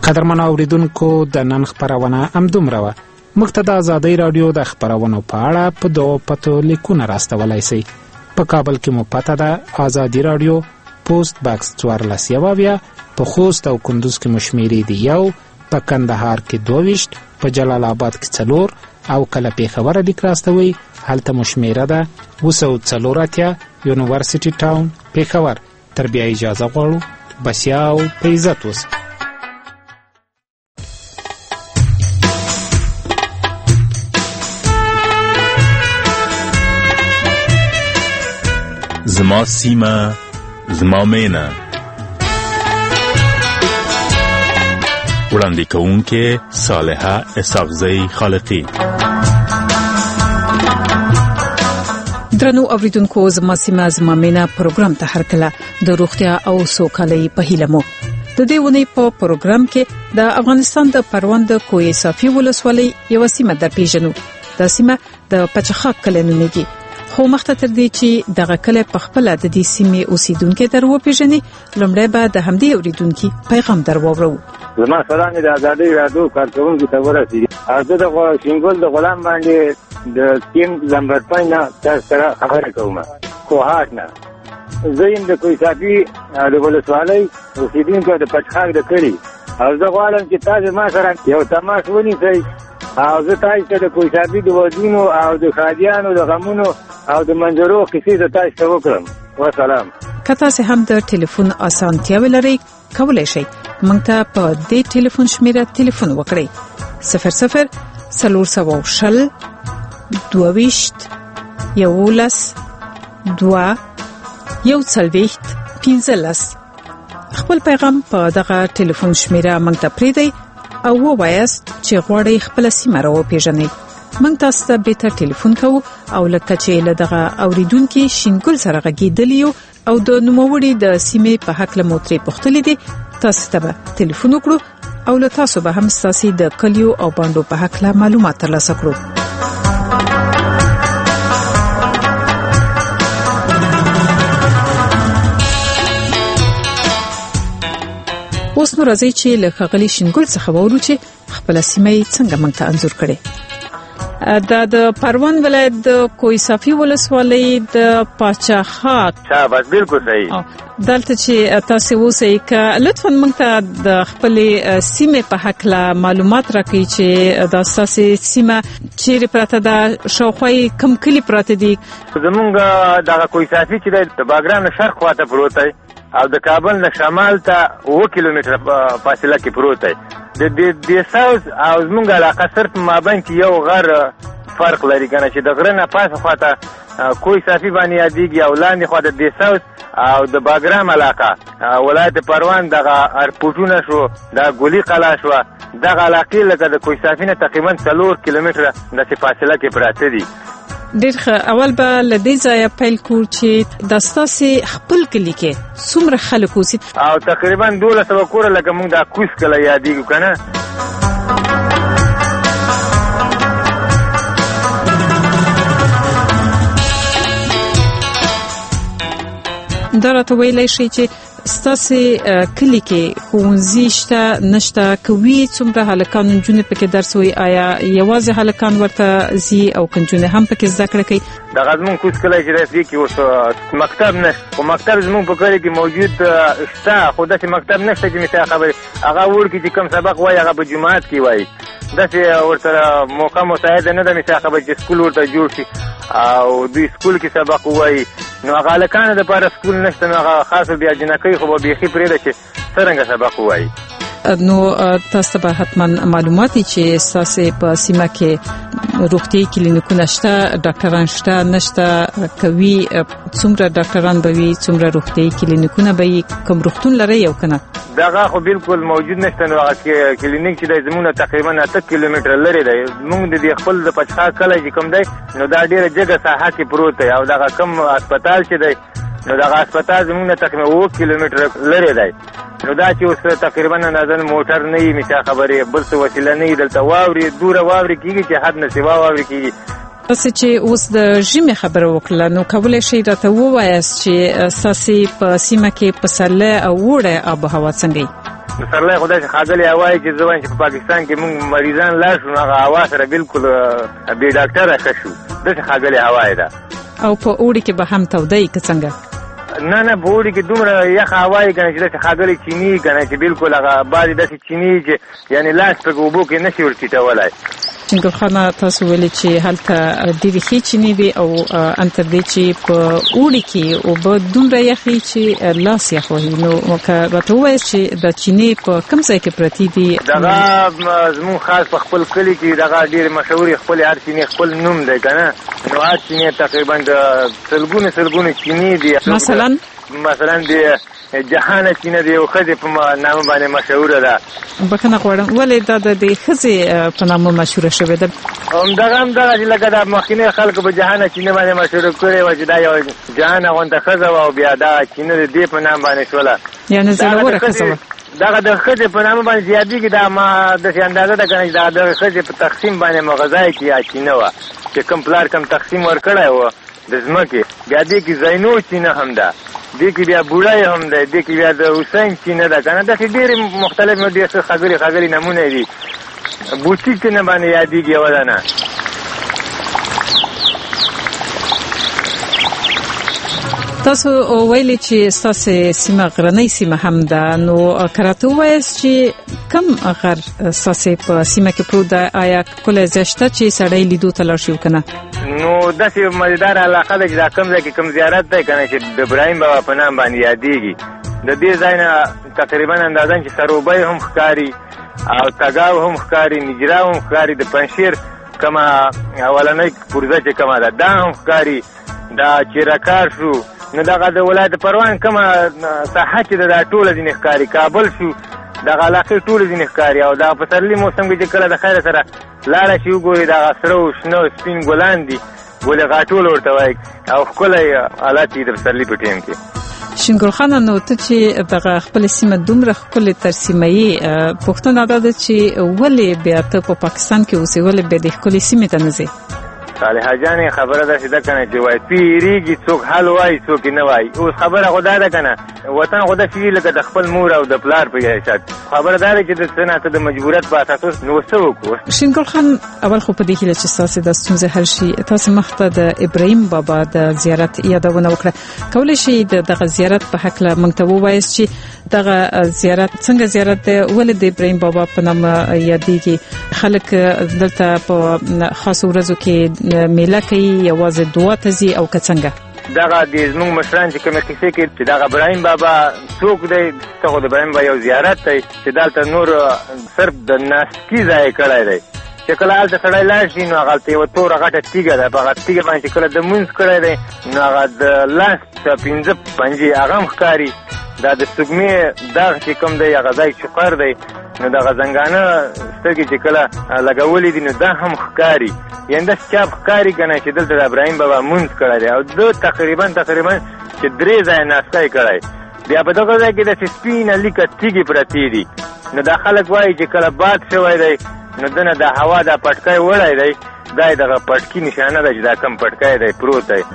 قدرمن اوریدونکو د نن خپرونه همدومره وه. موږ ته د ازادۍ راډیو د خپرونو په اړه په دغو پتو لیکونه راستولی سئ. په کابل کې مو پته ده ازادي راډیو پوسټ باکس 14 په خوست او کندوز کې مو شمېرې دي 1، په کندهار کې 22، په جلال آباد کې 4 او کله پېښور لیک راستوئ هلته مو شمېره ده 284 یونیورسټي ټاون پېښور. تر بیا اجازه غواړو. بسیا او په عزت اوسئ. زما سیمه زما مینه. وړاندې کوونکې صالحه اسحاقزی خالقی. درنو اوریدونکو، زما سیمه زما مینه پروګرام ته هرکله د روغتیا او سوکالۍ په هیله مو. د دې ونې په پروګرام کې د افغانستان د پروان د کوه صافي ولسوالۍ یو سیمه در پیژنو. د سیمه د پچخاک کلی نومیږي. خو مخته تر دې چې دغه کلی په خپله د دې سیمې اوسیدونکي در وپېژني، لومړی به د همدې اوریدونکي پیغام در واورو. زما سلام د ازادۍ راډیو کارکوونکو ته ورسېږي. زه د شینګل د غلام باندې د ټیم نمبر 5 نه تاسو سره خبرې کوم. کوهاټ نه زه یم د کوه صافي د ولسوالۍ اوسیدونکی د پچخاک د کلي، او زه غواړم چې تاسو ما سره یو تماس ونیسئ او زه تاسو ته د کوه صافي د ودونو او د ښادیانو د غمونو او د منظرو کیسې د تاسو ته وکړم. وسلام. که تاسو هم د ټلیفون اسانتیاوې لرئ، کولی شئ موږ ته په دې ټلیفون شمیره ټلیفون وکړئ 00 420 22 11 2 15. خپل پیغام په دغه ټلیفون شمیره موږ ته پریږدئ او ووایاست چې غواړئ خپل سیمه را وپېژنئ. موږ تاسو ته بیرته ټلیفون کوو او لکه چې له دغه اوریدونکي شینګل سره غږېدلی یو او د نوموړي د سیمې په هکله مو ترې پوښتلي دي، تاسو ته به ټلیفون وکړو او له تاسو به هم ستاسې د کلیو او بانډو په هکله معلومات ترلاسه کړو. اوس نو راځي چې له ښاغلي شینګل څخه واورو چې خپل سیمه یې څنګه موږ ته انځور کړي. د پروان ولایت د کوه صافي ولسوالۍ د پاچاخاک. بس بالکل صحیح. دلته چې تاسو اوسئ، که لطفا موږ ته د خپلې سیمې په هکله معلومات راکړئ چې د ستاسې سیمه چیرې پراته ده، شاوخوا کوم کلي پراته دي. زمونږ دغه کوه صافي چې د باګرام نه شرق خواته پروت دی او د کابل نه شمال ته 7 کیلومتره فاصله کې پروت دی. د ساوث او زمونږ علاقه صرف مابین کې یو غر فرق لري کنه چې د غره نه پاسه خواته کوه صافي باندې یادېږي او لاندې خواته د ساوث او د باګرام علاقه ولایت پروان دغه ارپوټونه شو، د ګولي قلعه شو، دغه علاقې لکه د کوه صافي نه تقریبا 4 کیلومتره د فاصله کې پراته دي. ډېر ښه. اول به له دې ځایه پیل کړو چې د ستاسې خپل کلي کې څومره خلک اوسي؟ او تقریبا 1200 کوره لکه موږ د کوس کلی یادېږو که نه. دا راته ویلی شئ چې ستاسې کلي کې ښوونځي شته نشته؟ که وي څومره هلکان نجونې پکې درس وایي؟ آیا یوازې هلکان ورته ځي او که نجونې هم پکې زده کړه کوي؟ دغه زمونږ کوز کلی چې دی کې اوس مکتب نشته، خو مکتب زمونږ په کلي کې موجود شته، خو داسې مکتب نشته چې مثال خبرې هغه وړکي چې کوم سبق وایي هغه په جماعت کې وایي. داسې ورسره موقع مساعده نه ده مثال خبرې چې سکول ورته جوړ شي او دوی سکول کې سبق وایي. نو هغه هلکانو دپاره سکول نشته، نو هغه خاصه بیا جنکۍ خو به بیخي پرېږده چې څرنګه سبق ووایي. نو تاسو به حتما معلومات چې ستاسو په سیمه کې روغتي کلینیکونه شته، ډاکټران شته نشته؟ کوي څومره ډاکټران به وي، څومره روغتي کلینیکونه به وي، کوم روغتون لري یو کنه؟ دغه خو بالکل موجود نشته. نو هغه کلینیک چې د زمونږ تقریبا 8 کیلومتره لري دی. موږ د خپل د پچخاک کلی چې کوم دی نو دا ډیره جګه ساحه کې پروت دی او دغه کوم هسپتال چې دی نو دغه هسپتال زمونږ تقریبا 7 کیلومتره لري دی. نو دا چې اوس تقریبا نازل موټر نه وي مثال خبرې بل څه وسیله نه وي، دلته واوري دوره واوري کېږي چې حد نه سوا واوري کېږي. تاسو چې اوس د ژمي خبره وکړه نو کولی شئ راته ووایاست چې ستاسې په سیمه کې پسرلی او اوړی آب و هوا څنګه وي؟ سرلای خدای چې خاګلې هوای چې زوان چې په پاکستان کې موږ مریضان لا شو هغه هوا سره بالکل بې ډاکټره ښه شو داسې خاګلې هوای ده. او په اوړي کې به هم تودی که څنګه؟ نه په اوړي کې دومره یخه هوا یې که نه چې داسې خاګلې چیني که نه چې بالکل هغه بعضې داسې چیني چې یعنې لاس پکې اوبو کې نه شي ورټیټولی. ګل خانه تاسو ویلي چې هلته ډېرې ښې چینې دي او ان تر دې چې په اوړي کې اوبه دومره یخې چې لاس یخ وهي، نو که راته ووایاست چې د چینې په کوم ځای کې پرتې دي؟ دغه زموږ خاص په خپل کلي کې دغه ډېرې مشهورې خپلې هر چینې خپل نوم دی که نه، نو هر چینې تقریبا د سلګونه چینې دي. مثلا د جهانه چینه دی او ښځې په نامه باندې مشهوره ده. بخښنه غواړم، ولې دا د ښځې په نامه مشهوره شوې ده؟ همدغه چې لکه د مخکیني خلکو په جهانه چینه باندې مشهوره کړې وه چې دا یو جهانه غونته ښځه وه او بیا دا چینه د دې په نام باندې شوله. یعنې زړوره ښځه وه. دغه د ښځې په نامه باندې زیاتېږي، دا ما داسې اندازه ده که نه چې دا د ښځې په تقسیم باندې مغذای کې یا چینه وه چې کوم پلار کوم تقسیم ورکړی و د ځمکې. بیا دې کې زینو چینه هم ده، دې کې بیا بوډای هم دی، دې کې بیا د حسین چینه ده که نه، داسې ډېرې مختلف ډېر څه ښاغلي نمونه دي. بوچي چینه باندې یادېږي یوه دانه. تاسو ویلي چې ستاسو سیمه غرنۍ سیمه هم ده، نو که راته ووایاست چې کوم غر ستاسو په سیمه کې پروت ده؟ آیا کومه ځای شته چې سړی لیدو ته لاړ شي او که نه؟ نو داسې مزیدار علاقه ده چې دا کوم ځای کې کوم زیارت دی که نه چې د ابراهیم بابا په نام باندې یادېږي. د دې ځای نه تقریبا اندازاً چې سروبی هم ښکاري او تګاو هم ښکاري، نجرا هم ښکاري، د پنجشیر کومه اولنۍ پرزه چې کومه ده دا هم ښکاري، دا چیرکار شو. نو دغه د ولایت پروان کومه ساحه چې ده دا ټوله ځینې ښکاري، کابل شو، دغه علاقې ټولې ځینې ښکاري. او دا په پسرلي موسم کې چې کله د خیره سره لاړه شي وګوري دغه سره او شنه او سپین ګلان دي، ګلې غاټول ورته وایي او ښکلی حالت وي د پسرلي په ټیم کې. شینګل خانه، نو ته چې دغه خپل سیمه دومره ښکلې ترسیمه یې، پوښتنه دا ده چې ولې بیا ته په پاکستان کې اوسې، ولې بیا د ښکلې سیمې ته نه ځې؟ صالحه جانې خبره داسې ده که نه چې وایي تېرېږي څوک حل وایي څوک یې نه وایي. اوس خبره خو دا ده که نه وطن خو داسې وي لکه د خپل مور او د پلار په حیثیت. خبره دا ده چې د څه نه ته د مجبوریت په اساس اوس نو څه وکړو. شینګل خان، اول خو په دې هیله چې ستاسو د ستونزې حل شي، تاسو مخته د ابراهیم بابا د زیارت یادونه وکړه. کولی شئ دغه زیارت په هکله موږ ته ووایاست چې دغه زیارت څنګه زیارت دی، ولې د ابراهیم بابا په نامه یادېږي؟ خلک دلته په خاصو ورځو کې میله کوي، یوازې دعا ته ځي او که څنګه؟ دغه د زموږ مشران چې کومه کیسې کې چې دغه ابراهیم بابا څوک دی، دغه د ابراهیم بابا یو زیارت دی چې دلته نور صرف د ناستي ځای کړی دی چې کله هلته سړی لاړ شي نو هغلته یوه توره غټه تیږه ده، په هغه تیږه باندې چې کله د مونځ کړی دی نو هغه د لاس 15 پنجې هغه هم ښکاري. دا د سږمې دغ چې کوم دی هغه ځای چوقر دی، نو دغه زنګانه سترګې چې کله لګولې دي نو دا هم ښکاري. یعنې داسې چاپ ښکاري که نه چې دلته د ابراهیم بابا مونځ کړی دی او ده تقریبا چې 3 ځایه ناستی کړی. بیا په دغه ځای کې داسې سپینه لیکه تیږې پرتې دي، نو دا خلک وایي چې کله باد شوی دی نو دنه د هوا دا پټکی وړی دی، دا یې دغه پټکي نشانه ده چې دا کم پټکی دی پروت دی.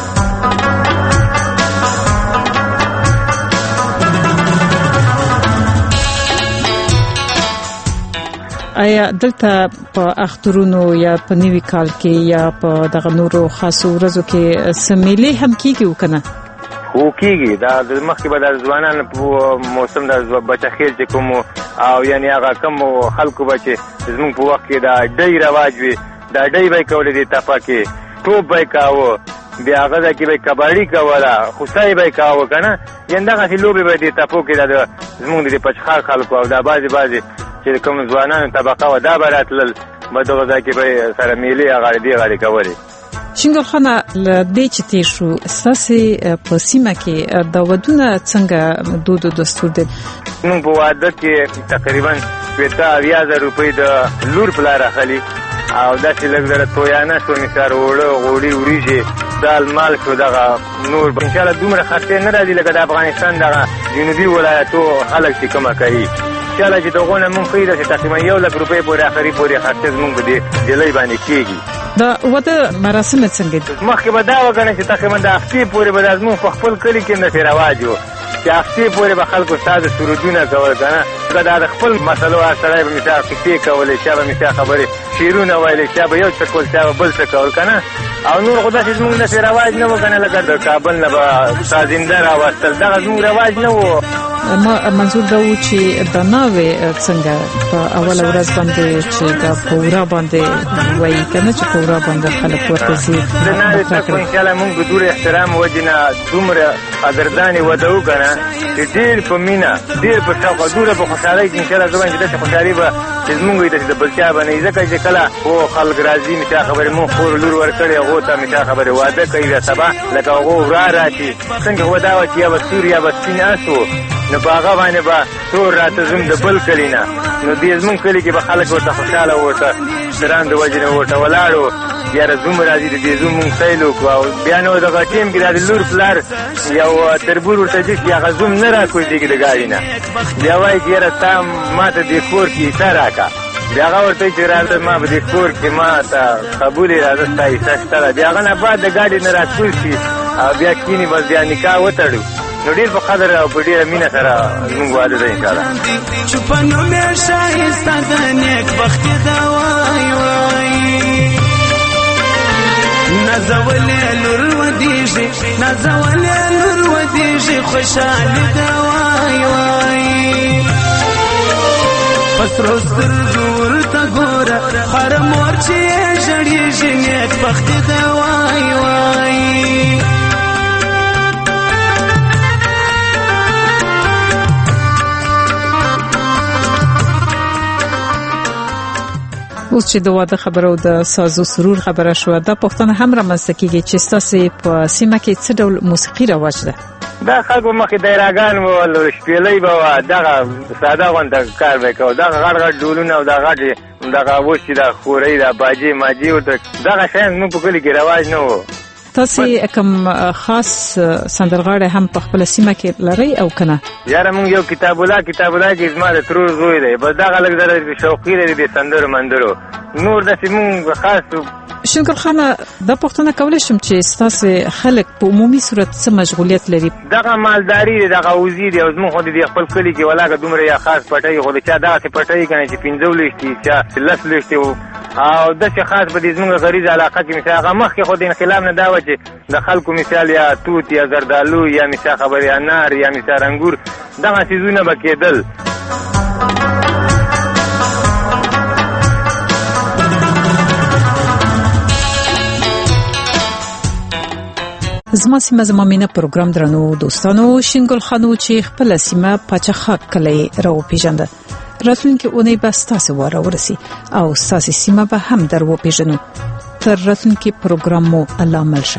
آیا دلته په اخترونو یا په نوي کال کې یا په دغه نورو خاصو ورځو کې سمیلې هم کیږي او کنه؟ خو کیږي، دا د مخکې به د ځوانانو په موسم د بچخیل چې کوم او یعنې هغه کم خلکو به چې زموږ په وخت کې دا ډۍ رواج وي، دا ډۍ به یې کولې دې تپه کې، ټوپ به یې کاوه، بیا هغه ځای کې به یې کباډي کوله، خوسۍ به یې کاوه که نه، یعنې دغسې لوبې به یې دې تپو کې دا د زموږ د پچخار خلکو او دا بعضې چې کوم ځوانانو طبقه وه دا به راتلل، به دغه ځای کې به یې سره میلې غاړې دې غاړې کولې. شینګل خانه، له دې چې تېر شو ستاسې په سیمه کې د ودونه څنګه دود او دستور دی؟ موږ په واده کې تقریبا 80,000 روپۍ د لور په لار اخلي او داسې لږ زره تویانه شو، مثال اوړه غوړي وریژې دال مال شو، دغه نور انشاءالله دومره خرڅې نه راځي لکه د افغانستان دغه جنوبي ولایتو خلک چې کومه کوي. انشاءالله چې دغو نه مونږ ښایي داسې تقریبا 100,000 روپۍ پورې اخري پورې خرڅې زمونږ په دې ډیلۍ باندې کېږي. د واده مراسم څنګه دي؟ مخکې به دا وګڼئ چې تقریبا د هفتې پورې به دا زمونږ په خپل کلي کې داسې رواج و چې هفتې پورې به خلکو ستا د سرودونه کول که نه، دا د خپل مسلو سره به مثال کیسې کولې، چا به مثال خبرې شعرونه ویلې، چا به یو څه کول، چا به بل څه کول کنه. او نور خو داسې زمونږ داسې رواج نه و کنه، لکه د کابل نه به سازنده راوستل، دغه زمونږ رواج نه و. منظور دا و چې د ناوې څنګه په اوله ورځ باندې چې دا پورا باندې وایي کنه چې پورا باندې خلک ورته زی د ناوې څخه ان شاء الله موږ د ډېر احترام وجنه دومره قدرداني ودو کنه چې ډېر په مینا ډېر په شوق دوره په خوشالۍ ان شاء الله زموږ د خوشالۍ به زموږ د بلچا باندې ځکه چې کله او خلک راځي مشه خبره مو خور لور ور کړی هغه ته مشه خبره واده کوي دا سبا لکه هغه ورا راشي څنګه ودا و چې یا سوریا بس پیناسو نو باغه باندې با تور راته زم د بل کلینا نو دې زمون کلی کې به خلک ورته خوشاله ورته دران د وجنه ورته ولاړو یا زوم راځي دې زوم سیلو کو او بیا نو د غټیم کې د لور فلر یو تربور ورته چې یا زوم نه را کوي دې د گاډی نه بیا وایي چې راته ماته دې کور کې سراکا بیا ورته چې راته ما به دې کور کې ما ته قبول راځي تاسو بیا غنه بعد د گاډی نه راځي او بیا کینی بس بیا نکاح وتړو نو ډیر په قدر او په ډیر مینه سره موږ واده ده ان شاء الله چپنو مې شایسته د نیک بخت دا وای وای نازولې لور ودیږي خوشاله دا وای وای پسرو سترګور ته ګوره هر مور چې جړېږي نیک بخت دا وای وای اوس چې د واده خبرو د سازو سرور خبره شو دا پښتنه هم رامنځته کیږي چې تاسو په سیمه کې څه ډول موسیقي رواج ده دا خلکو مخې دایراګان وو شپېلې به دغه ساده غونډه کار وکاو دغه غړ ډولونه او دغه وښي د خوري د باجی ماجی او دغه شین نو په کلی کې رواج نه وو تاسو کوم خاص سندرغاړي هم په خپل سیمه کې لري او کنه یاره مونږ یو کتاب الله کې زما د ترور زوی دی بس دا غلط در شوقي لري د سندرو مندرو نور د سیمون خاص شنکر خان د پښتنه کولای شم چې تاسو خلک په عمومي صورت څه مشغولیت لري دغه مالداري دغه وزیر او زموږ خو د خپل کلی کې ولاګه دومره یا خاص پټي خو د چا دغه پټي کنه چې 15 لشتي چا 13 لشتي او د څه خاص به د زموږ غریزه علاقه کې مثال هغه مخ کې خو د انقلاب نه دا و چې د خلکو مثال یا توت یا زردالو یا مثال خبري انار یا مثال انګور دغه سيزونه بکیدل زما سیمه زما مینه پروګرام درنو دوستانو شینګل خانو چې خپل سیمه پاچخه کلی راو پیژنده راتلونکي اونۍ به ستاسو واره ورسي او ستاسو سیمه به هم درو پیژنو تر راتلونکي پروګرام مو الله ملشه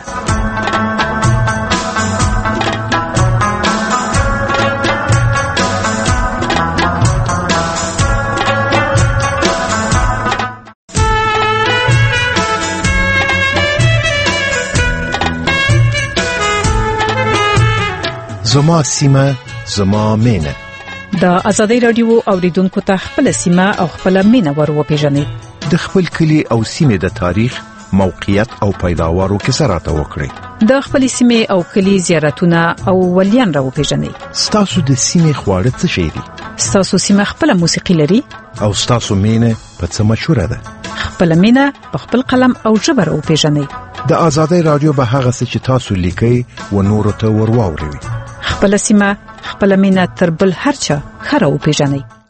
زما سیمه زما مینه د ازادۍ رادیو اوریدونکو ته خپل سیمه او خپل مینه ور وپیژنئ د خپل کلی او سیمه د تاریخ موقعیت او پیداوارو کیسه راته وکړئ د خپل سیمه او کلی زیارتونه او ولیان را وپیژنئ ستاسو د سیمه خواړه څه شي دي ستاسو سیمه خپل موسیقي لري او ستاسو مینه په څه مشهوره ده خپل مینه په خپل قلم او ژبه را وپیژنئ د ازادۍ رادیو به هغه څه چې تاسو لیکي و نور ته ورواوري خپل سیمه خپل مینه تر بل هر چا خره وپیژنئ